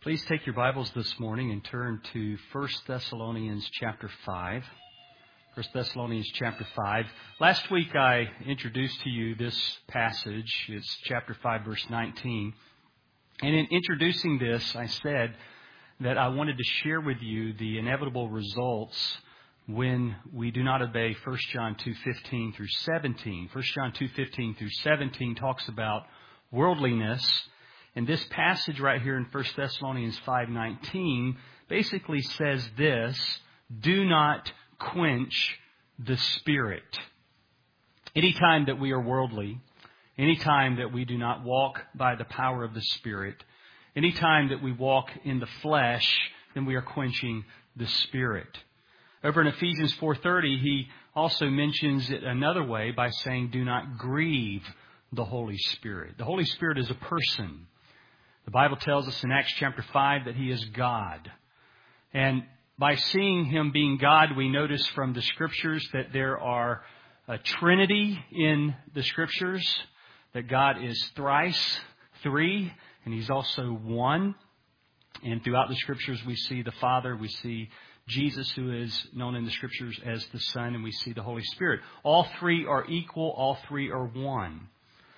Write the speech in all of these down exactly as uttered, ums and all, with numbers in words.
Please take your Bibles this morning and turn to First Thessalonians chapter five. First Thessalonians chapter five. Last week I introduced to you this passage. It's chapter five, verse nineteen. And in introducing this, I said that I wanted to share with you the inevitable results when we do not obey First John two fifteen through seventeen. First John two fifteen through seventeen talks about worldliness. And this passage right here in First Thessalonians five nineteen basically says this: do not quench the Spirit. Anytime that we are worldly, anytime that we do not walk by the power of the Spirit, anytime that we walk in the flesh, then we are quenching the Spirit. Over in Ephesians four thirty, he also mentions it another way by saying, do not grieve the Holy Spirit. The Holy Spirit is a person. The Bible tells us in Acts chapter five that He is God. And by seeing Him being God, we notice from the Scriptures that there are a Trinity in the Scriptures, that God is thrice, three, and He's also one. And throughout the Scriptures we see the Father, we see Jesus, who is known in the Scriptures as the Son, and we see the Holy Spirit. All three are equal, all three are one.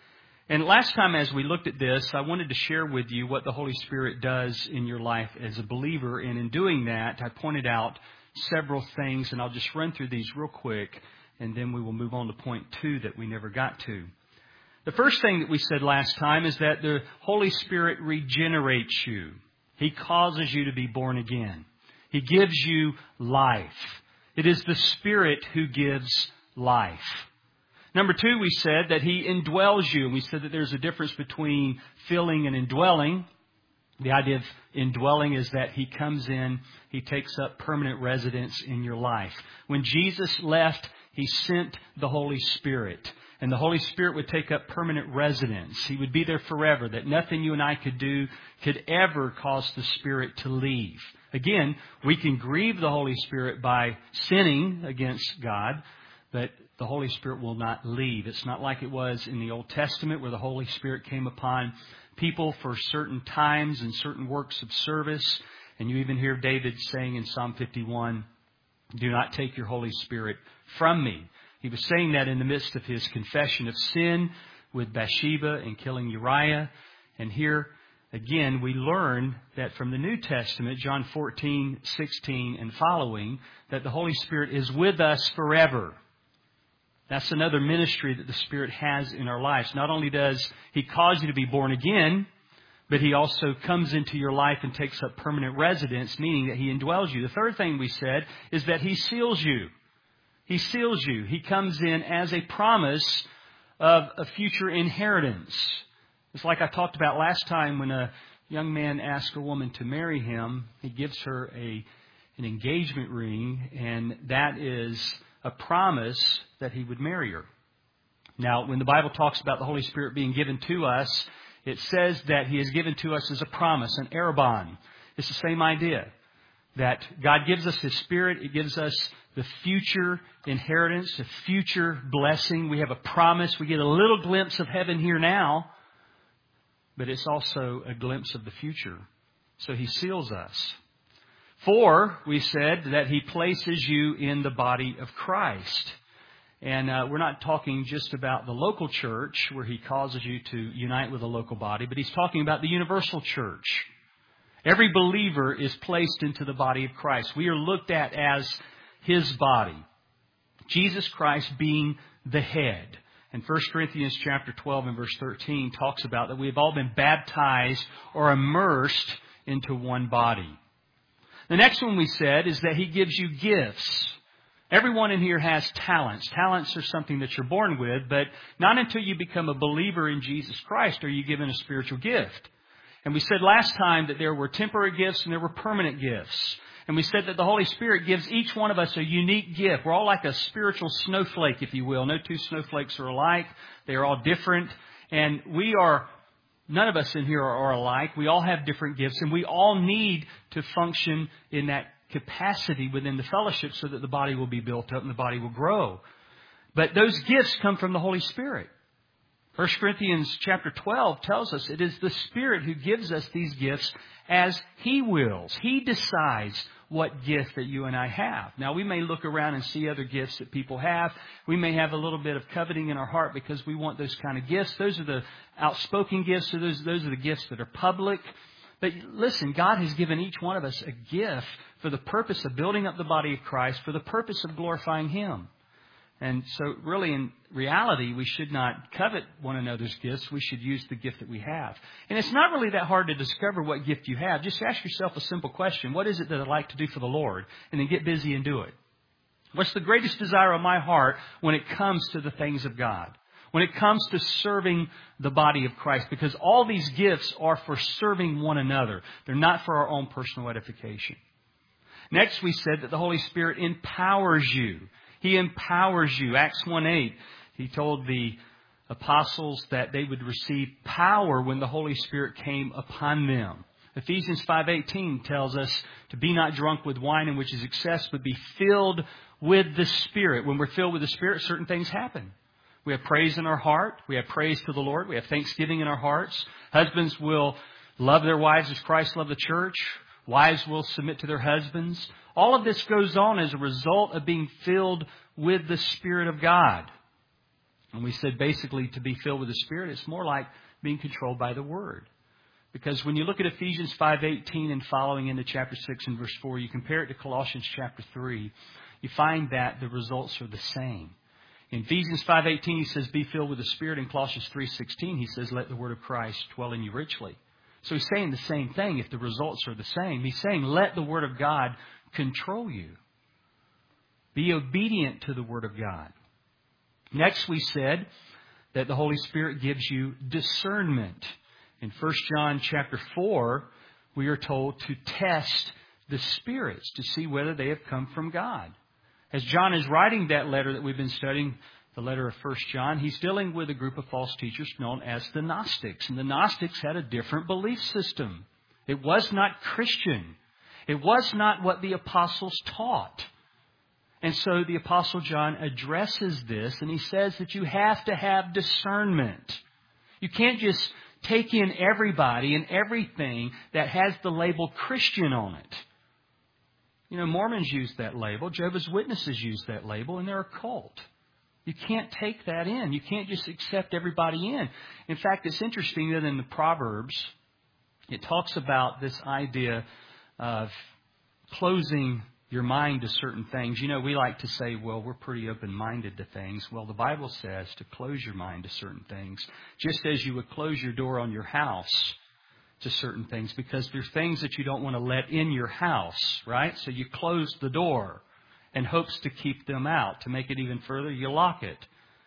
And last time as we looked at this, I wanted to share with you what the Holy Spirit does in your life as a believer. And in doing that, I pointed out several things, and I'll just run through these real quick, and then we will move on to point two that we never got to. The first thing that we said last time is that the Holy Spirit regenerates you. He causes you to be born again. He gives you life. It is the Spirit who gives life. Number two, we said that He indwells you. And we said that there's a difference between filling and indwelling. The idea of indwelling is that He comes in, He takes up permanent residence in your life. When Jesus left, He sent the Holy Spirit. And the Holy Spirit would take up permanent residence. He would be there forever, that nothing you and I could do could ever cause the Spirit to leave. Again, we can grieve the Holy Spirit by sinning against God, but the Holy Spirit will not leave. It's not like it was in the Old Testament where the Holy Spirit came upon people for certain times and certain works of service. And you even hear David saying in Psalm fifty-one, do not take your Holy Spirit from me. He was saying that in the midst of his confession of sin with Bathsheba and killing Uriah. And here again, we learn that from the New Testament, John fourteen, sixteen and following, that the Holy Spirit is with us forever. That's another ministry that the Spirit has in our lives. Not only does He cause you to be born again, but He also comes into your life and takes up permanent residence, meaning that He indwells you. The third thing we said is that He seals you. He seals you. He comes in as a promise of a future inheritance. It's like I talked about last time when a young man asks a woman to marry him. He gives her a an engagement ring, and that is a promise that he would marry her. Now, when the Bible talks about the Holy Spirit being given to us, it says that He is given to us as a promise, an arrabon. It's the same idea, that God gives us His Spirit. It gives us the future inheritance, the future blessing. We have a promise. We get a little glimpse of heaven here now, but it's also a glimpse of the future. So He seals us. Four, we said that He places you in the body of Christ. And uh, we're not talking just about the local church where He causes you to unite with a local body, but He's talking about the universal church. Every believer is placed into the body of Christ. We are looked at as His body. Jesus Christ being the head. And First Corinthians chapter twelve and verse thirteen talks about that we have all been baptized or immersed into one body. The next one we said is that He gives you gifts. Everyone in here has talents. Talents are something that you're born with, but not until you become a believer in Jesus Christ are you given a spiritual gift. And we said last time that there were temporary gifts and there were permanent gifts. And we said that the Holy Spirit gives each one of us a unique gift. We're all like a spiritual snowflake, if you will. No two snowflakes are alike. They are all different. And we are, none of us in here are, are alike. We all have different gifts, and we all need to function in that capacity within the fellowship so that the body will be built up and the body will grow. But those gifts come from the Holy Spirit. First Corinthians chapter twelve tells us it is the Spirit who gives us these gifts as He wills. He decides what gift that you and I have. Now, we may look around and see other gifts that people have. We may have a little bit of coveting in our heart because we want those kind of gifts. Those are the outspoken gifts, or those, those are the gifts that are public. But listen, God has given each one of us a gift for the purpose of building up the body of Christ, for the purpose of glorifying Him. And so really, in reality, we should not covet one another's gifts. We should use the gift that we have. And it's not really that hard to discover what gift you have. Just ask yourself a simple question. What is it that I'd like to do for the Lord? And then get busy and do it. What's the greatest desire of my heart when it comes to the things of God? When it comes to serving the body of Christ? Because all these gifts are for serving one another. They're not for our own personal edification. Next, we said that the Holy Spirit empowers you. He empowers you. Acts one eight, He told the apostles that they would receive power when the Holy Spirit came upon them. Ephesians five eighteen tells us to be not drunk with wine in which is excess, but be filled with the Spirit. When we're filled with the Spirit, certain things happen. We have praise in our heart. We have praise to the Lord. We have thanksgiving in our hearts. Husbands will love their wives as Christ loved the church. Wives will submit to their husbands. All of this goes on as a result of being filled with the Spirit of God. And we said basically to be filled with the Spirit, it's more like being controlled by the Word. Because when you look at Ephesians five eighteen and following into chapter six and verse four, you compare it to Colossians chapter three, you find that the results are the same. In Ephesians five eighteen, he says, be filled with the Spirit. In Colossians three sixteen, he says, let the Word of Christ dwell in you richly. So he's saying the same thing if the results are the same. He's saying, let the Word of God control you. Be obedient to the Word of God. Next, we said that the Holy Spirit gives you discernment. In First John chapter four, we are told to test the spirits to see whether they have come from God. As John is writing that letter that we've been studying, the letter of First John, he's dealing with a group of false teachers known as the Gnostics. And the Gnostics had a different belief system. It was not Christian. It was not what the apostles taught. And so the Apostle John addresses this, and he says that you have to have discernment. You can't just take in everybody and everything that has the label Christian on it. You know, Mormons use that label. Jehovah's Witnesses use that label, and they're a cult. You can't take that in. You can't just accept everybody in. In fact, it's interesting that in the Proverbs, it talks about this idea of closing your mind to certain things. You know, we like to say, well, we're pretty open-minded to things. Well, the Bible says to close your mind to certain things, just as you would close your door on your house to certain things, because there's things that you don't want to let in your house, right? So you close the door in hopes to keep them out. To make it even further, you lock it.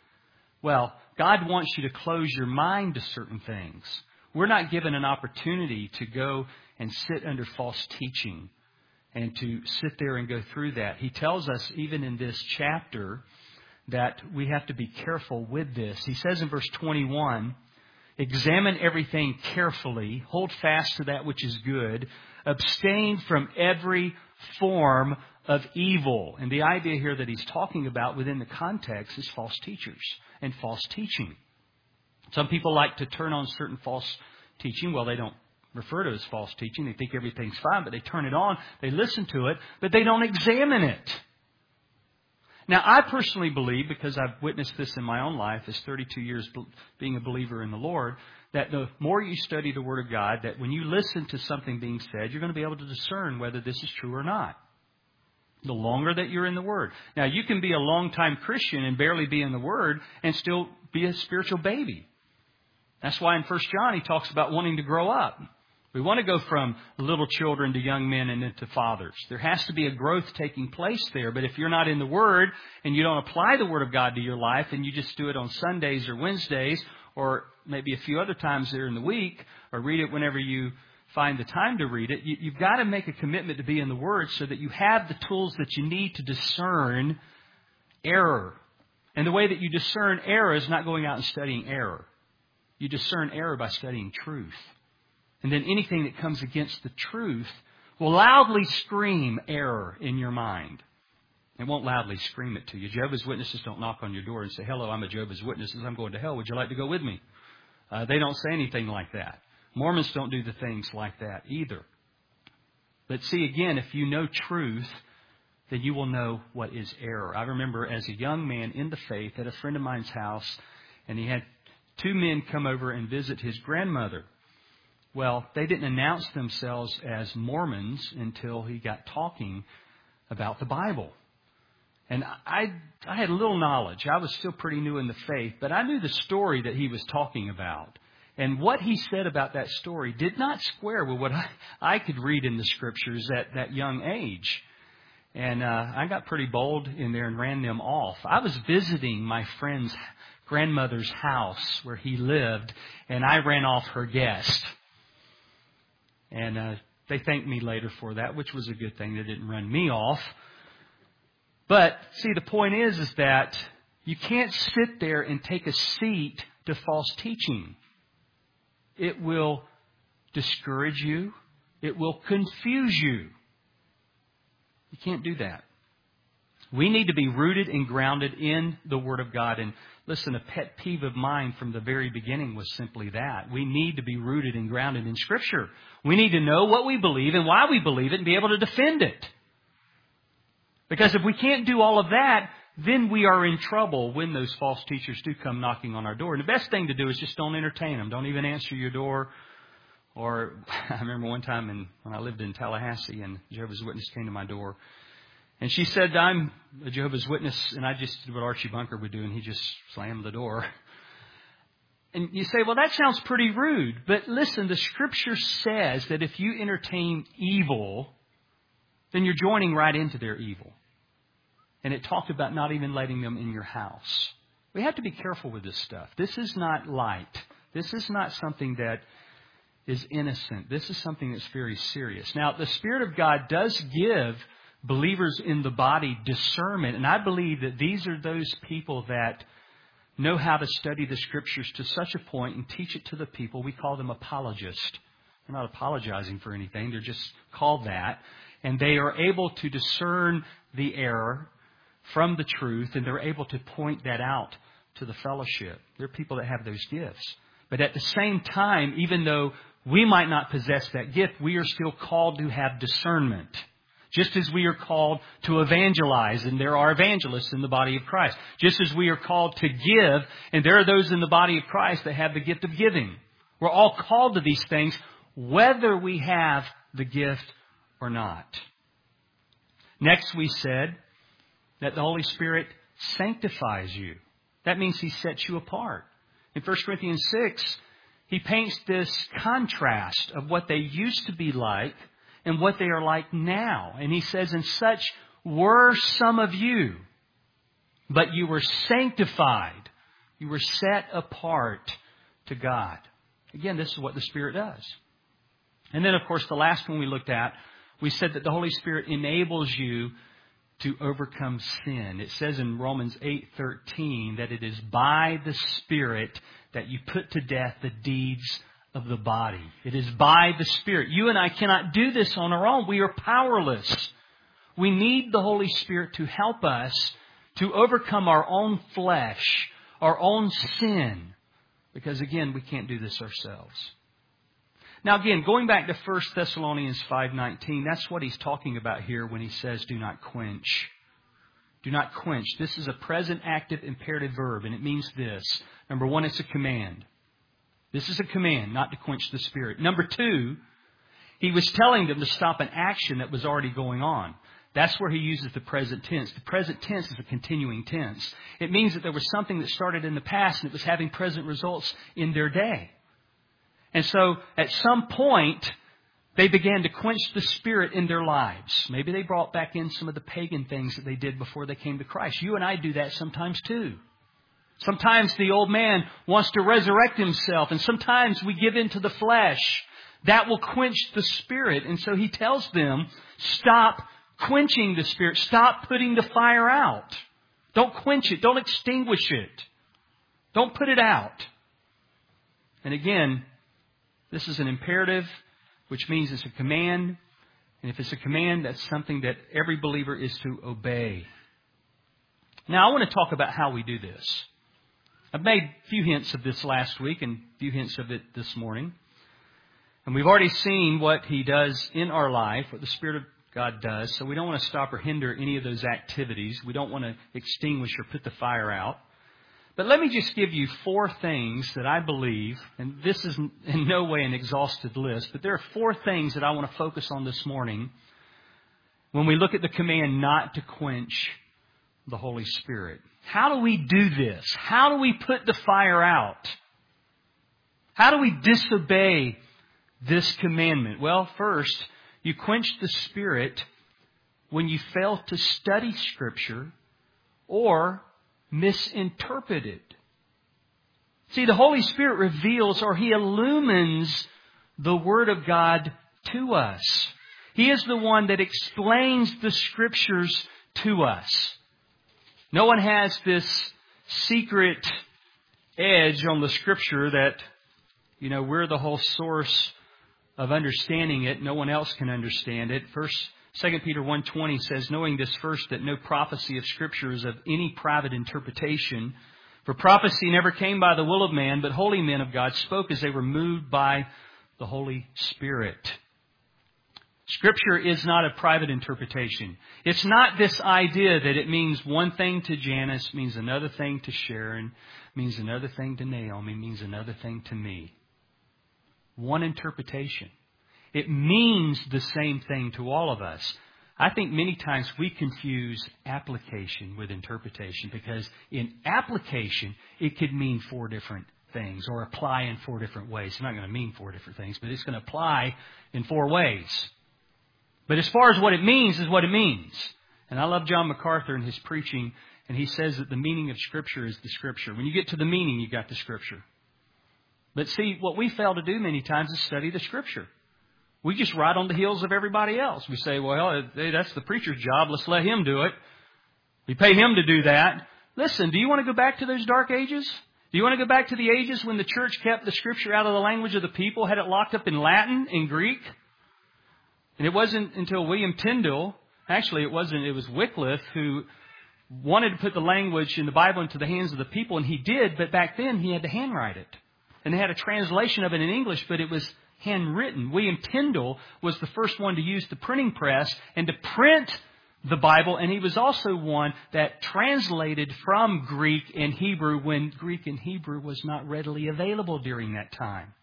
Well, God wants you to close your mind to certain things. We're not given an opportunity to go and sit under false teaching and to sit there and go through that. He tells us, even in this chapter, that we have to be careful with this. He says in verse twenty-one, examine everything carefully, hold fast to that which is good, abstain from every form of evil. And the idea here that he's talking about within the context is false teachers and false teaching. Some people like to turn on certain false teaching. Well, they don't refer to it as false teaching. They think everything's fine, but they turn it on, they listen to it, but they don't examine it. Now, I personally believe, because I've witnessed this in my own life as thirty-two years being a believer in the Lord, that the more you study the Word of God, that when you listen to something being said, you're going to be able to discern whether this is true or not. The longer that you're in the Word. Now, you can be a long-time Christian and barely be in the Word and still be a spiritual baby. That's why in First John he talks about wanting to grow up. We want to go from little children to young men and into fathers. There has to be a growth taking place there. But if you're not in the Word and you don't apply the Word of God to your life and you just do it on Sundays or Wednesdays or maybe a few other times there in the week or read it whenever you find the time to read it, you, you've got to make a commitment to be in the Word so that you have the tools that you need to discern error. And the way that you discern error is not going out and studying error. You discern error by studying truth. And then anything that comes against the truth will loudly scream error in your mind. It won't loudly scream it to you. Jehovah's Witnesses don't knock on your door and say, hello, I'm a Jehovah's Witness. I'm going to hell. Would you like to go with me? Uh, they don't say anything like that. Mormons don't do the things like that either. But see, again, if you know truth, then you will know what is error. I remember as a young man in the faith at a friend of mine's house, and he had two men come over and visit his grandmother. Well, they didn't announce themselves as Mormons until he got talking about the Bible. And I, I had little knowledge. I was still pretty new in the faith, but I knew the story that he was talking about. And what he said about that story did not square with what I, I could read in the Scriptures at that young age. And uh, I got pretty bold in there and ran them off. I was visiting my friend's grandmother's house where he lived, and I ran off her guest. And uh, they thanked me later for that, which was a good thing. They didn't run me off. But, see, the point is, is that you can't sit there and take a seat to false teaching. It will discourage you. It will confuse you. You can't do that. We need to be rooted and grounded in the Word of God. And listen, a pet peeve of mine from the very beginning was simply that. We need to be rooted and grounded in Scripture. We need to know what we believe and why we believe it and be able to defend it. Because if we can't do all of that, then we are in trouble when those false teachers do come knocking on our door. And the best thing to do is just don't entertain them. Don't even answer your door. Or I remember one time in, when I lived in Tallahassee and Jehovah's Witness came to my door. And she said, I'm a Jehovah's Witness. And I just did what Archie Bunker would do, and he just slammed the door. And you say, well, that sounds pretty rude. But listen, the Scripture says that if you entertain evil, then you're joining right into their evil. And it talked about not even letting them in your house. We have to be careful with this stuff. This is not light. This is not something that is innocent. This is something that's very serious. Now, the Spirit of God does give believers in the body discernment. And I believe that these are those people that know how to study the Scriptures to such a point and teach it to the people. We call them apologists. They're not apologizing for anything. They're just called that. And they are able to discern the error from the truth, and they're able to point that out to the fellowship. There are people that have those gifts. But at the same time, even though we might not possess that gift, we are still called to have discernment. Just as we are called to evangelize, and there are evangelists in the body of Christ. Just as we are called to give, and there are those in the body of Christ that have the gift of giving. We're all called to these things, whether we have the gift or not. Next, we said that the Holy Spirit sanctifies you. That means He sets you apart. In First Corinthians six, he paints this contrast of what they used to be like and what they are like now. And he says, and such were some of you, but you were sanctified. You were set apart to God. Again, this is what the Spirit does. And then, of course, the last one we looked at, we said that the Holy Spirit enables you to overcome sin. It says in Romans eight thirteen that it is by the Spirit that you put to death the deeds of the body. It is by the Spirit. You and I cannot do this on our own. We are powerless. We need the Holy Spirit to help us to overcome our own flesh, our own sin. Because again, we can't do this ourselves. Now again, going back to First Thessalonians five nineteen, that's what he's talking about here when he says, do not quench. Do not quench. This is a present active imperative verb, and it means this. Number one, it's a command. This is a command, not to quench the Spirit. Number two, he was telling them to stop an action that was already going on. That's where he uses the present tense. The present tense is a continuing tense. It means that there was something that started in the past and it was having present results in their day. And so at some point, they began to quench the Spirit in their lives. Maybe they brought back in some of the pagan things that they did before they came to Christ. You and I do that sometimes too. Sometimes the old man wants to resurrect himself, and sometimes we give in to the flesh. That will quench the Spirit. And so he tells them, stop quenching the Spirit. Stop putting the fire out. Don't quench it. Don't extinguish it. Don't put it out. And again, this is an imperative, which means it's a command. And if it's a command, that's something that every believer is to obey. Now, I want to talk about how we do this. I've made a few hints of this last week and a few hints of it this morning. And we've already seen what He does in our life, what the Spirit of God does. So we don't want to stop or hinder any of those activities. We don't want to extinguish or put the fire out. But let me just give you four things that I believe, and this is in no way an exhaustive list, but there are four things that I want to focus on this morning when we look at the command not to quench the Holy Spirit. How do we do this? How do we put the fire out? How do we disobey this commandment? Well, first, you quench the Spirit when you fail to study Scripture or misinterpret it. See, the Holy Spirit reveals or He illumines the Word of God to us. He is the one that explains the Scriptures to us. No one has this secret edge on the Scripture that, you know, we're the whole source of understanding it. No one else can understand it. First, Second Peter one twenty says, knowing this first, that no prophecy of Scripture is of any private interpretation. For prophecy never came by the will of man, but holy men of God spoke as they were moved by the Holy Spirit. Scripture is not a private interpretation. It's not this idea that it means one thing to Janice, means another thing to Sharon, means another thing to Naomi, means another thing to me. One interpretation. It means the same thing to all of us. I think many times we confuse application with interpretation because in application, it could mean four different things or apply in four different ways. It's not going to mean four different things, but it's going to apply in four ways. But as far as what it means is what it means. And I love John MacArthur and his preaching, and he says that the meaning of Scripture is the Scripture. When you get to the meaning, you got the Scripture. But see, what we fail to do many times is study the Scripture. We just ride on the heels of everybody else. We say, well, hey, that's the preacher's job. Let's let him do it. We pay him to do that. Listen, do you want to go back to those dark ages? Do you want to go back to the ages when the church kept the Scripture out of the language of the people, had it locked up in Latin, in Greek? And it wasn't until William Tyndale, actually it wasn't, it was Wycliffe who wanted to put the language in the Bible into the hands of the people, and he did, but back then he had to handwrite it. And they had a translation of it in English, but it was handwritten. William Tyndale was the first one to use the printing press and to print the Bible, and he was also one that translated from Greek and Hebrew when Greek and Hebrew was not readily available during that time.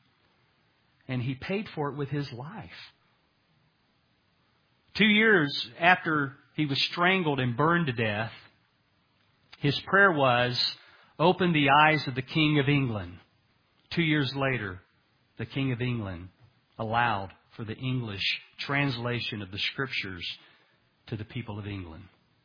And he paid for it with his life. Two years after he was strangled and burned to death, his prayer was, open the eyes of the King of England. Two years later, the King of England allowed for the English translation of the Scriptures to the people of England.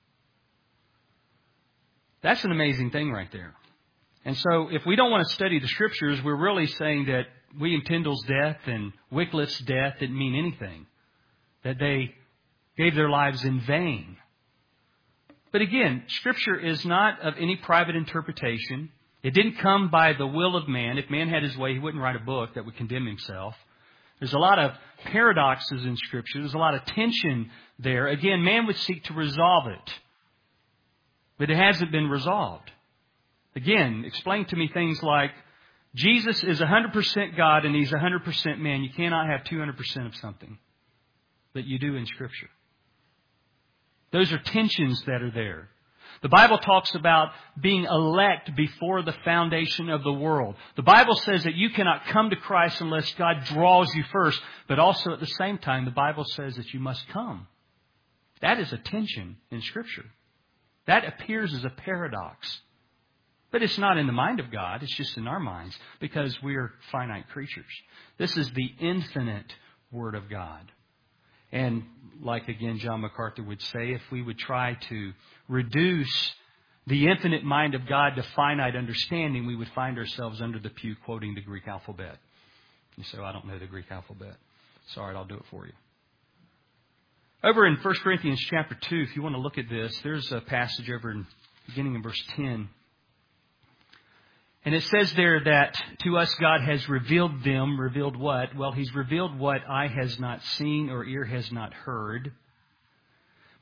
That's an amazing thing right there. And so if we don't want to study the Scriptures, we're really saying that William Tyndale's death and Wycliffe's death didn't mean anything. That they gave their lives in vain. But again, Scripture is not of any private interpretation. It didn't come by the will of man. If man had his way, he wouldn't write a book that would condemn himself. There's a lot of paradoxes in Scripture. There's a lot of tension there. Again, man would seek to resolve it. But it hasn't been resolved. Again, explain to me things like, Jesus is one hundred percent God and He's one hundred percent man. You cannot have two hundred percent of something that you do in Scripture. Those are tensions that are there. The Bible talks about being elect before the foundation of the world. The Bible says that you cannot come to Christ unless God draws you first. But also at the same time, the Bible says that you must come. That is a tension in Scripture. That appears as a paradox. But it's not in the mind of God. It's just in our minds because we're finite creatures. This is the infinite Word of God. And like, again, John MacArthur would say, if we would try to reduce the infinite mind of God to finite understanding, we would find ourselves under the pew quoting the Greek alphabet. You say, well, I don't know the Greek alphabet. Sorry, I'll do it for you. Over in First Corinthians chapter two, if you want to look at this, there's a passage over in beginning in verse ten. And it says there that to us God has revealed them. Revealed what? Well, He's revealed what eye has not seen or ear has not heard.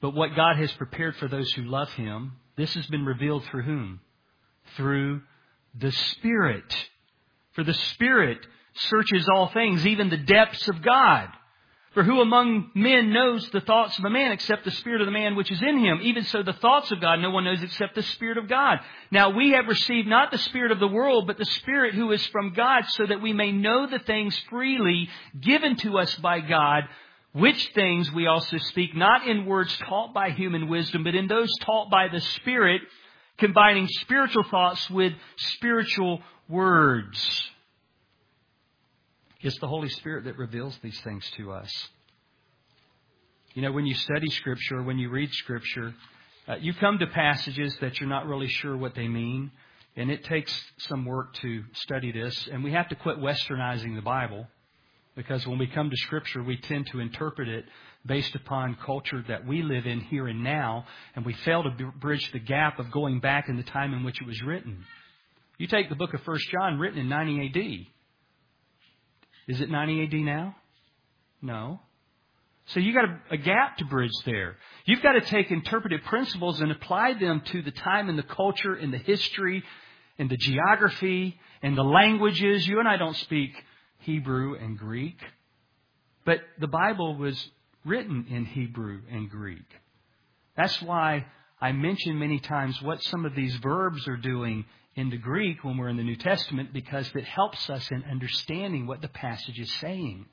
But what God has prepared for those who love Him, this has been revealed through whom? Through the Spirit. For the Spirit searches all things, even the depths of God. For who among men knows the thoughts of a man except the spirit of the man which is in him? Even so the thoughts of God no one knows except the Spirit of God. Now we have received not the spirit of the world, but the Spirit who is from God, so that we may know the things freely given to us by God, which things we also speak, not in words taught by human wisdom, but in those taught by the Spirit, combining spiritual thoughts with spiritual words. It's the Holy Spirit that reveals these things to us. You know, when you study Scripture, when you read Scripture, uh, you come to passages that you're not really sure what they mean. And it takes some work to study this. And we have to quit westernizing the Bible. Because when we come to Scripture, we tend to interpret it based upon culture that we live in here and now. And we fail to bridge the gap of going back in the time in which it was written. You take the book of First John, written in ninety A D. Is it ninety A D now? No. So you've got a, a gap to bridge there. You've got to take interpretive principles and apply them to the time and the culture and the history and the geography and the languages. You and I don't speak Hebrew and Greek. But the Bible was written in Hebrew and Greek. That's why I mention many times what some of these verbs are doing in the Greek when we're in the New Testament, because it helps us in understanding what the passage is saying.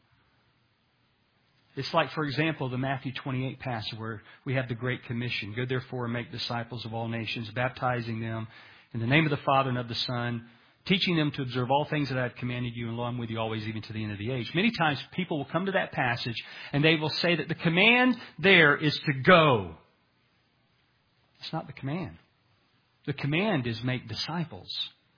It's like, for example, the Matthew twenty-eight passage where we have the Great Commission. Go therefore and make disciples of all nations, baptizing them in the name of the Father and of the Son, teaching them to observe all things that I have commanded you, and lo, I'm with you always, even to the end of the age. Many times people will come to that passage and they will say that the command there is to go. It's not the command. The command is make disciples.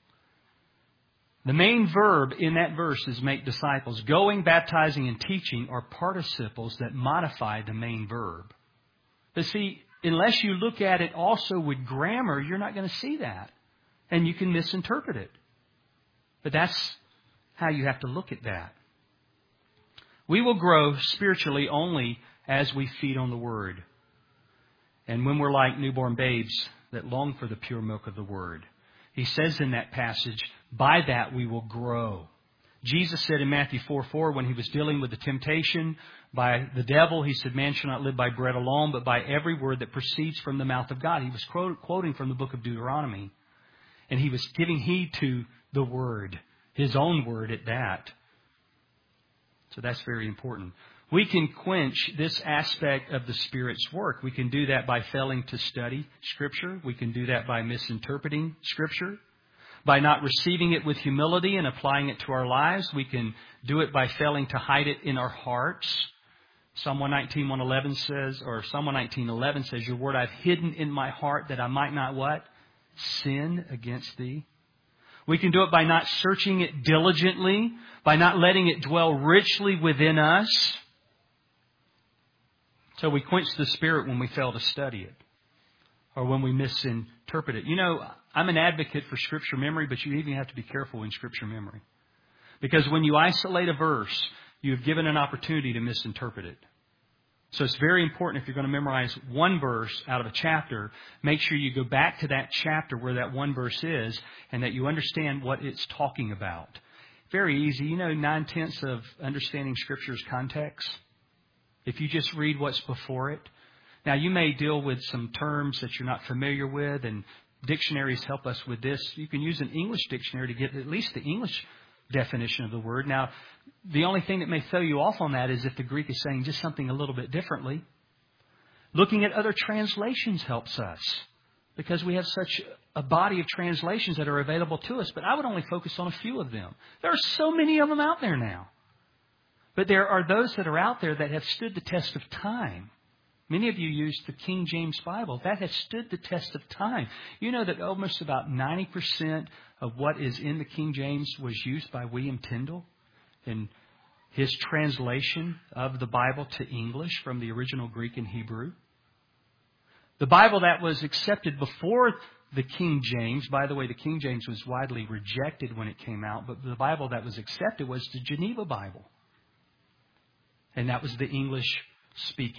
The main verb in that verse is make disciples. Going, baptizing, and teaching are participles that modify the main verb. But see, unless you look at it also with grammar, you're not going to see that. And you can misinterpret it. But that's how you have to look at that. We will grow spiritually only as we feed on the Word. And when we're like newborn babes that long for the pure milk of the Word. He says in that passage, by that we will grow. Jesus said in Matthew four four, when He was dealing with the temptation by the devil, He said, man shall not live by bread alone, but by every word that proceeds from the mouth of God. He was quoting from the book of Deuteronomy. And He was giving heed to the Word, His own Word at that. So that's very important. We can quench this aspect of the Spirit's work. We can do that by failing to study Scripture. We can do that by misinterpreting Scripture. By not receiving it with humility and applying it to our lives. We can do it by failing to hide it in our hearts. Psalm one nineteen, one eleven says, or Psalm one nineteen, eleven says, your word I've hidden in my heart that I might not what? Sin against Thee. We can do it by not searching it diligently, by not letting it dwell richly within us. So we quench the Spirit when we fail to study it or when we misinterpret it. You know, I'm an advocate for Scripture memory, but you even have to be careful in Scripture memory. Because when you isolate a verse, you've given an opportunity to misinterpret it. So it's very important if you're going to memorize one verse out of a chapter, make sure you go back to that chapter where that one verse is and that you understand what it's talking about. Very easy. You know, nine-tenths of understanding Scripture is context. If you just read what's before it. Now, you may deal with some terms that you're not familiar with, and dictionaries help us with this. You can use an English dictionary to get at least the English definition of the word. Now, the only thing that may throw you off on that is if the Greek is saying just something a little bit differently. Looking at other translations helps us because we have such a body of translations that are available to us. But I would only focus on a few of them. There are so many of them out there now. But there are those that are out there that have stood the test of time. Many of you use the King James Bible. That has stood the test of time. You know that almost about ninety percent of what is in the King James was used by William Tyndale in his translation of the Bible to English from the original Greek and Hebrew. The Bible that was accepted before the King James, by the way, the King James was widely rejected when it came out, but the Bible that was accepted was the Geneva Bible. And that was the English-speaking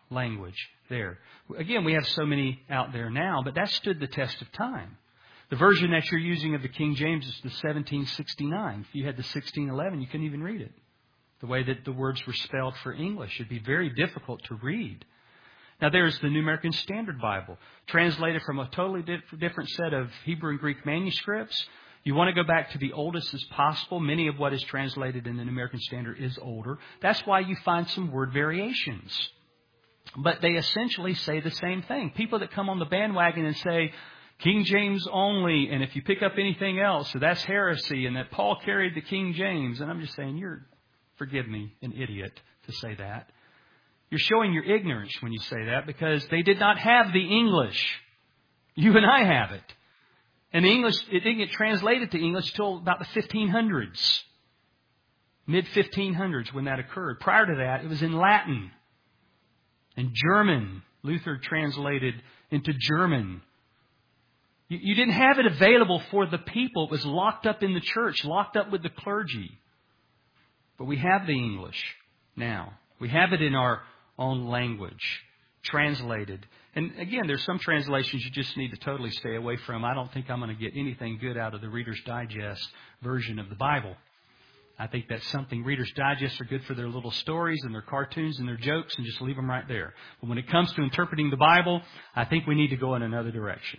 language there. Again, we have so many out there now, but that stood the test of time. The version that you're using of the King James is the seventeen sixty-nine. If you had the sixteen eleven, you couldn't even read it. The way that the words were spelled for English, it'd be very difficult to read. Now there's the New American Standard Bible, translated from a totally different set of Hebrew and Greek manuscripts. You want to go back to the oldest as possible. Many of what is translated in the New American Standard is older. That's why you find some word variations. But they essentially say the same thing. People that come on the bandwagon and say, King James only, and if you pick up anything else, so that's heresy, and that Paul carried the King James. And I'm just saying, you're, forgive me, an idiot to say that. You're showing your ignorance when you say that, because they did not have the English. You and I have it. And the English, it didn't get translated to English until about the fifteen hundreds. mid fifteen hundreds when that occurred. Prior to that, it was in Latin and German. Luther translated into German. You, you didn't have it available for the people. It was locked up in the church, locked up with the clergy. But we have the English now. We have it in our own language, translated. And again, there's some translations you just need to totally stay away from. I don't think I'm going to get anything good out of the Reader's Digest version of the Bible. I think that's something. Reader's Digest are good for their little stories and their cartoons and their jokes, and just leave them right there. But when it comes to interpreting the Bible, I think we need to go in another direction.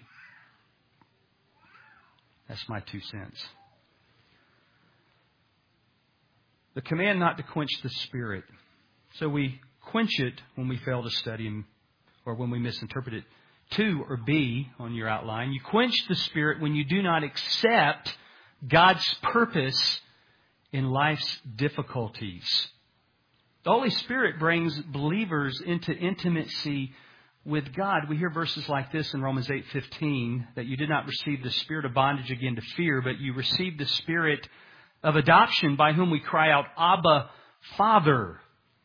That's my two cents. The command not to quench the Spirit. So we quench it when we fail to study Him, or when we misinterpret it. Two, or B, on your outline, you quench the Spirit when you do not accept God's purpose in life's difficulties. The Holy Spirit brings believers into intimacy with God. We hear verses like this in Romans eight fifteen, that you did not receive the spirit of bondage again to fear, but you received the Spirit of adoption, by whom we cry out, Abba, Father.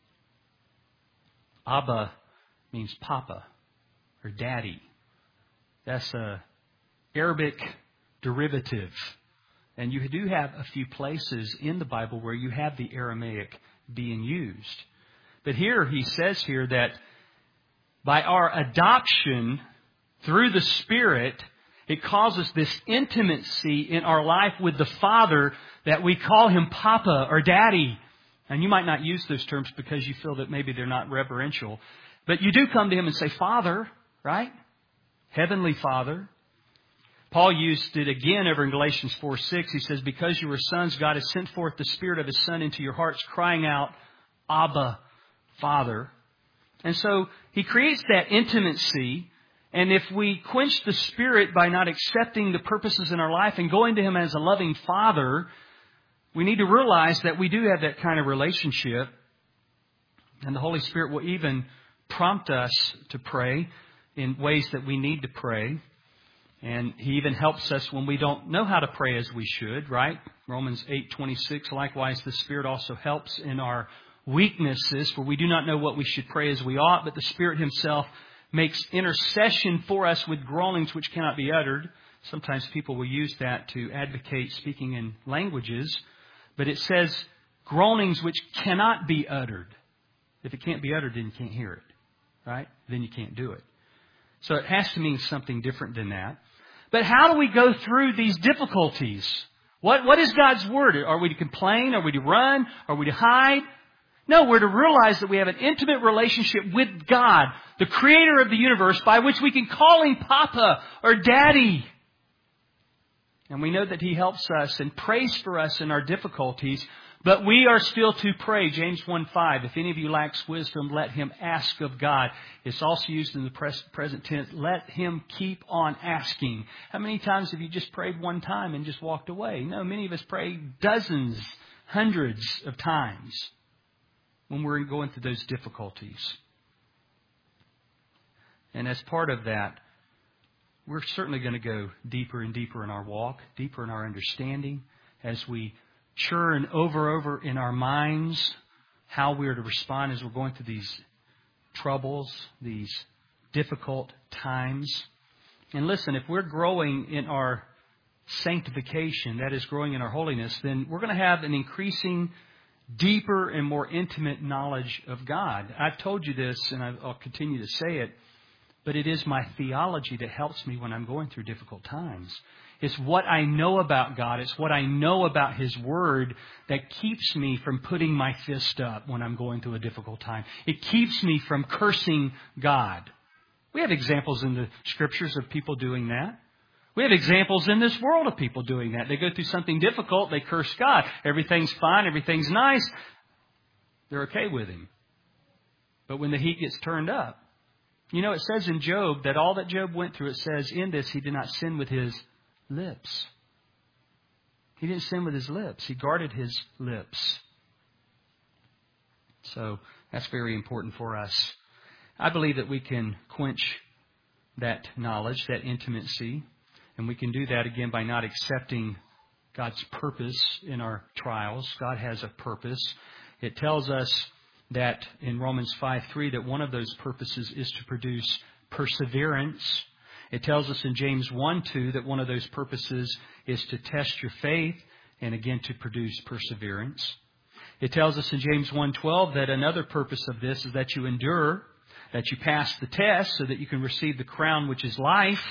Abba means Papa or Daddy. That's a Arabic derivative. And you do have a few places in the Bible where you have the Aramaic being used. But here he says here that by our adoption through the Spirit, it causes this intimacy in our life with the Father that we call Him Papa or Daddy. And you might not use those terms because you feel that maybe they're not reverential. But you do come to Him and say, Father, right? Heavenly Father. Paul used it again over in Galatians four six. He says, because you are sons, God has sent forth the Spirit of His Son into your hearts, crying out, Abba, Father. And so He creates that intimacy. And if we quench the Spirit by not accepting the purposes in our life and going to Him as a loving Father, we need to realize that we do have that kind of relationship. And the Holy Spirit will even prompt us to pray in ways that we need to pray. And He even helps us when we don't know how to pray as we should, right? Romans eight twenty-six, likewise, the Spirit also helps in our weaknesses, for we do not know what we should pray as we ought, but the Spirit Himself makes intercession for us with groanings which cannot be uttered. Sometimes people will use that to advocate speaking in languages, but it says groanings which cannot be uttered. If it can't be uttered, then you can't hear it, right? Then you can't do it. So it has to mean something different than that. But how do we go through these difficulties? What, what is God's Word? Are we to complain? Are we to run? Are we to hide? No, we're to realize that we have an intimate relationship with God, the Creator of the universe, by which we can call Him Papa or Daddy. And we know that He helps us and prays for us in our difficulties, but we are still to pray. James one five, if any of you lacks wisdom, let him ask of God. It's also used in the present tense, let him keep on asking. How many times have you just prayed one time and just walked away? No, many of us pray dozens, hundreds of times when we're going through those difficulties. And as part of that, we're certainly going to go deeper and deeper in our walk, deeper in our understanding, as we churn over over in our minds how we are to respond as we're going through these troubles, these difficult times. And listen, if we're growing in our sanctification, that is growing in our holiness, then we're going to have an increasing deeper and more intimate knowledge of God. I've told you this, and I'll continue to say it, but it is my theology that helps me when I'm going through difficult times. It's what I know about God. It's what I know about His Word that keeps me from putting my fist up when I'm going through a difficult time. It keeps me from cursing God. We have examples in the Scriptures of people doing that. We have examples in this world of people doing that. They go through something difficult, they curse God. Everything's fine, everything's nice. They're okay with Him. But when the heat gets turned up, you know, it says in Job that all that Job went through, it says in this, he did not sin with his lips. He didn't sin with his lips. He guarded his lips. So that's very important for us. I believe that we can quench that knowledge, that intimacy, and we can do that again by not accepting God's purpose in our trials. God has a purpose. It tells us that in Romans five three that one of those purposes is to produce perseverance. It tells us in James one two that one of those purposes is to test your faith and again to produce perseverance. It tells us in James one twelve that another purpose of this is that you endure, that you pass the test so that you can receive the crown which is life.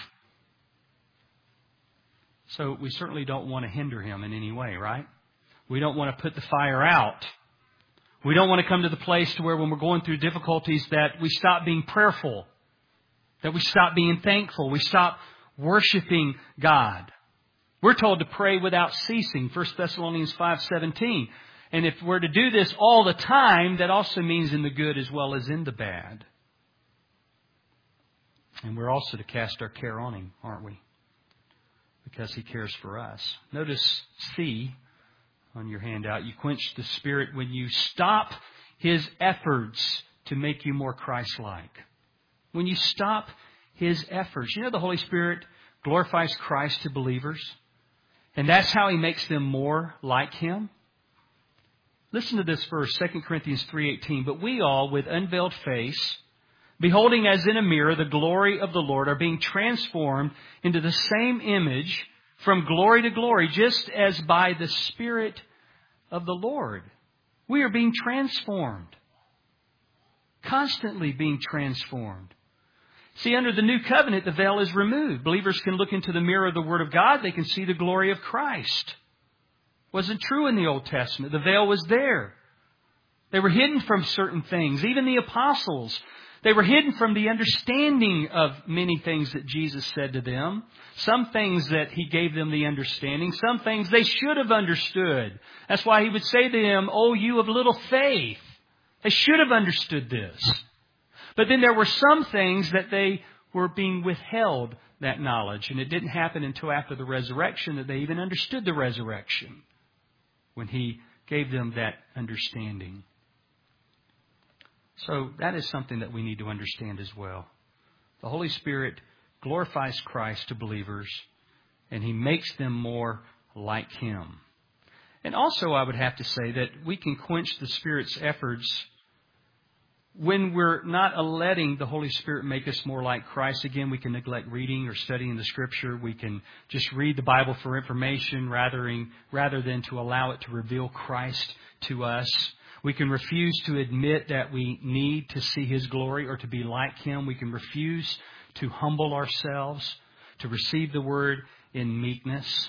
So we certainly don't want to hinder Him in any way, right? We don't want to put the fire out. We don't want to come to the place to where when we're going through difficulties that we stop being prayerful, that we stop being thankful, we stop worshiping God. We're told to pray without ceasing, First Thessalonians five seventeen. And if we're to do this all the time, that also means in the good as well as in the bad. And we're also to cast our care on Him, aren't we? Because He cares for us. Notice C on your handout. You quench the Spirit when you stop His efforts to make you more Christ-like. When you stop His efforts. You know the Holy Spirit glorifies Christ to believers. And that's how He makes them more like Him. Listen to this verse, Second Corinthians three eighteen. But we all, with unveiled face, beholding as in a mirror the glory of the Lord, are being transformed into the same image from glory to glory, just as by the Spirit of the Lord. We are being transformed. Constantly being transformed. See, under the new covenant, the veil is removed. Believers can look into the mirror of the Word of God. They can see the glory of Christ. Wasn't true in the Old Testament. The veil was there. They were hidden from certain things. Even the apostles, they were hidden from the understanding of many things that Jesus said to them. Some things that He gave them the understanding. Some things they should have understood. That's why He would say to them, "Oh, you of little faith." They should have understood this. But then there were some things that they were being withheld that knowledge. And it didn't happen until after the resurrection that they even understood the resurrection. When He gave them that understanding. So that is something that we need to understand as well. The Holy Spirit glorifies Christ to believers, and He makes them more like Him. And also I would have to say that we can quench the Spirit's efforts when we're not letting the Holy Spirit make us more like Christ. Again, we can neglect reading or studying the Scripture. We can just read the Bible for information rather, rather than to allow it to reveal Christ to us. We can refuse to admit that we need to see His glory or to be like Him. We can refuse to humble ourselves, to receive the Word in meekness.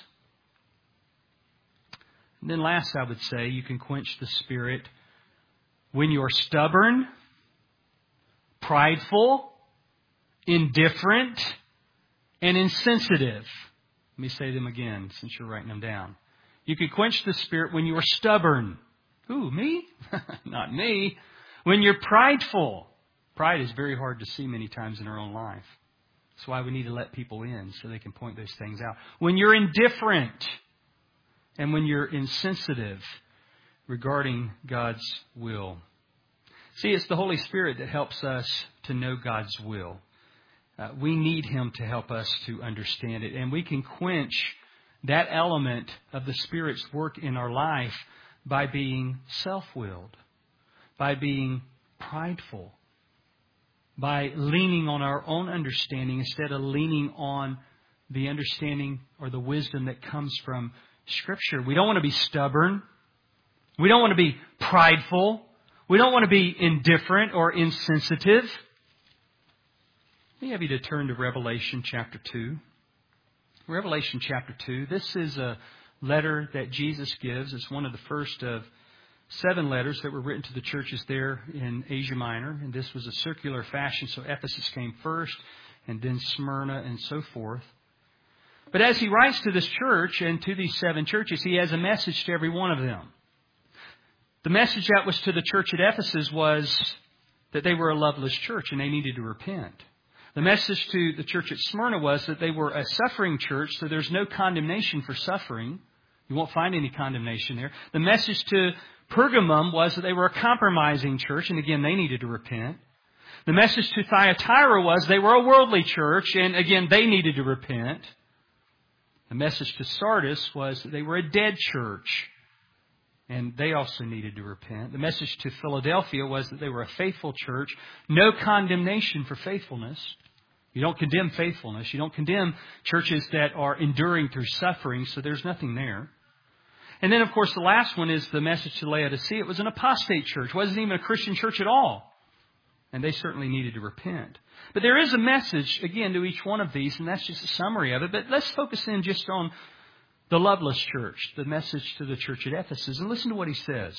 And then last, I would say, you can quench the Spirit when you're stubborn, prideful, indifferent, and insensitive. Let me say them again since you're writing them down. You can quench the Spirit when you are stubborn. Ooh, me? Not me. When you're prideful. Pride is very hard to see many times in our own life. That's why we need to let people in so they can point those things out. When you're indifferent and when you're insensitive regarding God's will. See, it's the Holy Spirit that helps us to know God's will. Uh, we need Him to help us to understand it. And we can quench that element of the Spirit's work in our life by being self-willed, by being prideful, by leaning on our own understanding instead of leaning on the understanding or the wisdom that comes from Scripture. We don't want to be stubborn. We don't want to be prideful. We don't want to be indifferent or insensitive. Let me have you to turn to Revelation chapter two. Revelation chapter two. This is a letter that Jesus gives. It's one of the first of seven letters that were written to the churches there in Asia Minor. And this was a circular fashion, so Ephesus came first, and then Smyrna, and so forth. But as he writes to this church and to these seven churches, he has a message to every one of them. The message that was to the church at Ephesus was that they were a loveless church and they needed to repent. The message to the church at Smyrna was that they were a suffering church, so there's no condemnation for suffering. You won't find any condemnation there. The message to Pergamum was that they were a compromising church, and again, they needed to repent. The message to Thyatira was they were a worldly church, and again, they needed to repent. The message to Sardis was that they were a dead church, and they also needed to repent. The message to Philadelphia was that they were a faithful church. No condemnation for faithfulness. You don't condemn faithfulness. You don't condemn churches that are enduring through suffering, so there's nothing there. And then, of course, the last one is the message to Laodicea. It was an apostate church. It wasn't even a Christian church at all. And they certainly needed to repent. But there is a message, again, to each one of these, and that's just a summary of it. But let's focus in just on the loveless church, the message to the church at Ephesus. And listen to what he says.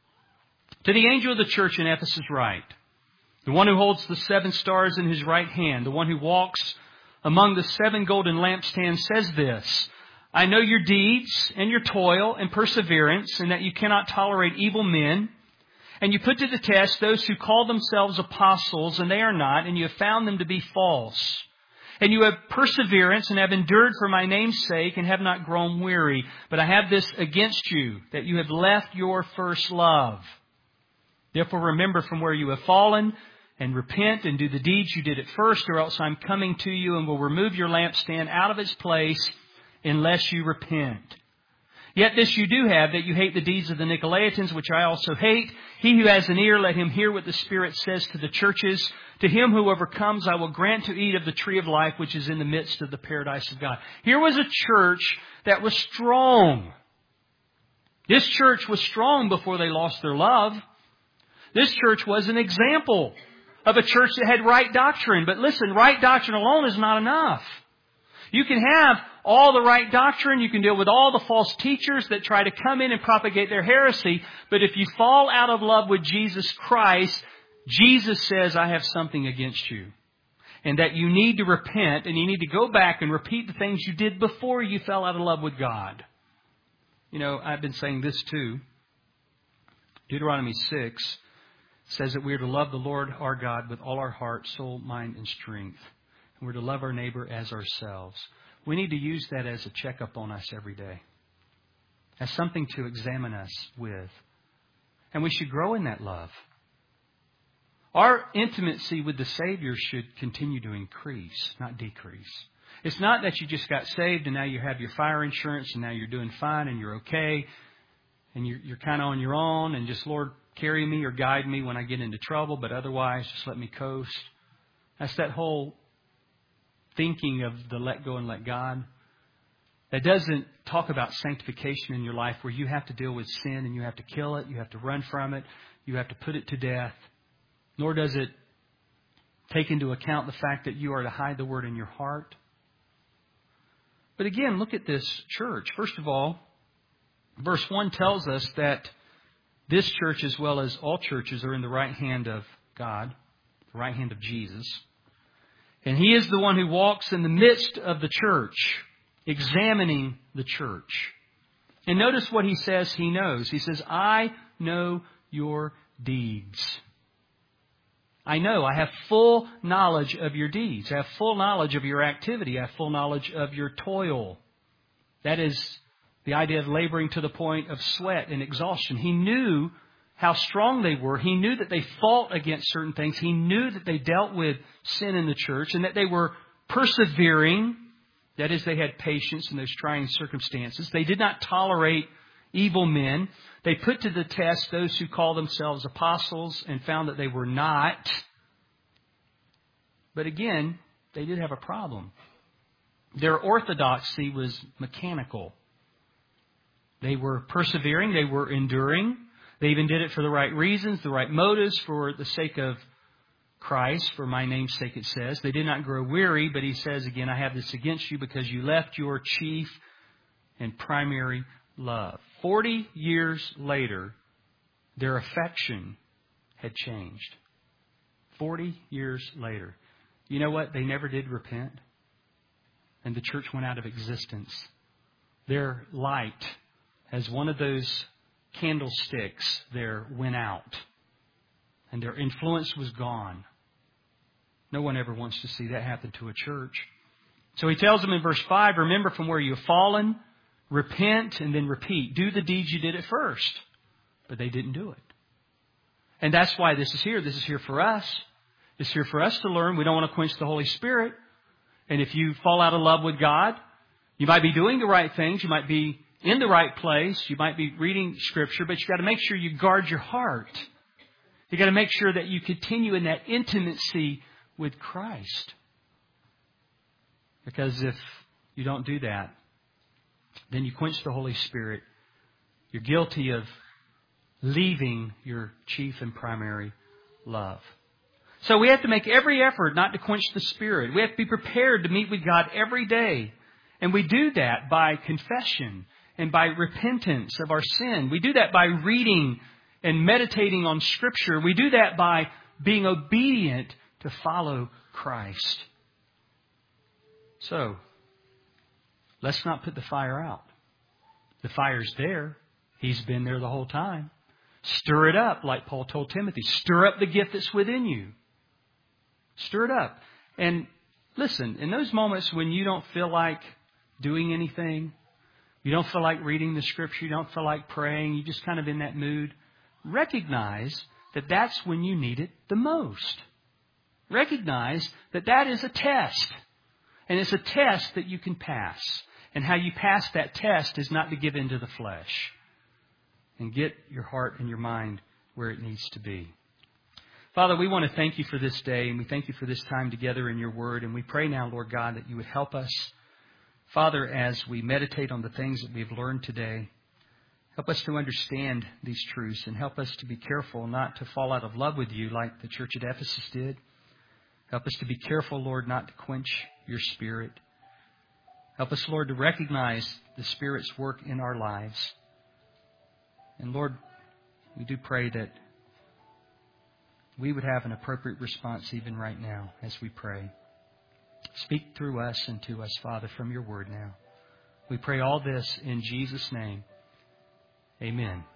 To the angel of the church in Ephesus write, the one who holds the seven stars in his right hand, the one who walks among the seven golden lampstands says this, I know your deeds and your toil and perseverance, and that you cannot tolerate evil men. And you put to the test those who call themselves apostles, and they are not, and you have found them to be false. And you have perseverance and have endured for my name's sake and have not grown weary. But I have this against you, that you have left your first love. Therefore remember from where you have fallen, and repent and do the deeds you did at first, or else I'm coming to you and will remove your lampstand out of its place unless you repent. Yet this you do have, that you hate the deeds of the Nicolaitans, which I also hate. He who has an ear, let him hear what the Spirit says to the churches. To him who overcomes, I will grant to eat of the tree of life, which is in the midst of the paradise of God. Here was a church that was strong. This church was strong before they lost their love. This church was an example of a church that had right doctrine. But listen, right doctrine alone is not enough. You can have all the right doctrine. You can deal with all the false teachers that try to come in and propagate their heresy. But if you fall out of love with Jesus Christ, Jesus says, I have something against you. And that you need to repent and you need to go back and repeat the things you did before you fell out of love with God. You know, I've been saying this too. Deuteronomy six says that we are to love the Lord our God with all our heart, soul, mind, and strength. And we're to love our neighbor as ourselves. We need to use that as a checkup on us every day, as something to examine us with. And we should grow in that love. Our intimacy with the Savior should continue to increase, not decrease. It's not that you just got saved and now you have your fire insurance and now you're doing fine and you're okay and you're, you're kind of on your own and just, Lord, carry me or guide me when I get into trouble, but otherwise just let me coast. That's that whole thinking of the let go and let God. That doesn't talk about sanctification in your life where you have to deal with sin and you have to kill it, you have to run from it, you have to put it to death. Nor does it take into account the fact that you are to hide the word in your heart. But again, look at this church. First of all, verse one tells us that this church, as well as all churches, are in the right hand of God, the right hand of Jesus. And He is the one who walks in the midst of the church, examining the church. And notice what He says He knows. He says, I know your deeds. I know, I have full knowledge of your deeds. I have full knowledge of your activity. I have full knowledge of your toil. That is the idea of laboring to the point of sweat and exhaustion. He knew how strong they were. He knew that they fought against certain things. He knew that they dealt with sin in the church and that they were persevering. That is, they had patience in those trying circumstances. They did not tolerate evil men. They put to the test those who call themselves apostles and found that they were not. But again, they did have a problem. Their orthodoxy was mechanical. They were persevering. They were enduring. They even did it for the right reasons, the right motives, for the sake of Christ, for my name's sake, it says. They did not grow weary, but he says again, I have this against you because you left your chief and primary love. Forty years later, their affection had changed. Forty years later. You know what? They never did repent. And the church went out of existence. Their light, as one of those candlesticks there, went out. And their influence was gone. No one ever wants to see that happen to a church. So he tells them in verse five, remember from where you have fallen, repent, and then repeat. Do the deeds you did at first. But they didn't do it. And that's why this is here. This is here for us. It's here for us to learn. We don't want to quench the Holy Spirit. And if you fall out of love with God, you might be doing the right things. You might be in the right place. You might be reading Scripture. But you've got to make sure you guard your heart. You've got to make sure that you continue in that intimacy with Christ. Because if you don't do that, then you quench the Holy Spirit. You're guilty of leaving your chief and primary love. So we have to make every effort not to quench the Spirit. We have to be prepared to meet with God every day. And we do that by confession and by repentance of our sin. We do that by reading and meditating on Scripture. We do that by being obedient to follow Christ. So, let's not put the fire out. The fire's there. He's been there the whole time. Stir it up, like Paul told Timothy. Stir up the gift that's within you. Stir it up. And listen, in those moments when you don't feel like doing anything, you don't feel like reading the Scripture, you don't feel like praying, you're just kind of in that mood, recognize that that's when you need it the most. Recognize that that is a test. And it's a test that you can pass. And how you pass that test is not to give in to the flesh. And get your heart and your mind where it needs to be. Father, we want to thank you for this day. And we thank you for this time together in your word. And we pray now, Lord God, that you would help us. Father, as we meditate on the things that we've learned today, help us to understand these truths. And help us to be careful not to fall out of love with you like the church at Ephesus did. Help us to be careful, Lord, not to quench your Spirit. Help us, Lord, to recognize the Spirit's work in our lives. And Lord, we do pray that we would have an appropriate response even right now as we pray. Speak through us and to us, Father, from your word now. We pray all this in Jesus' name. Amen.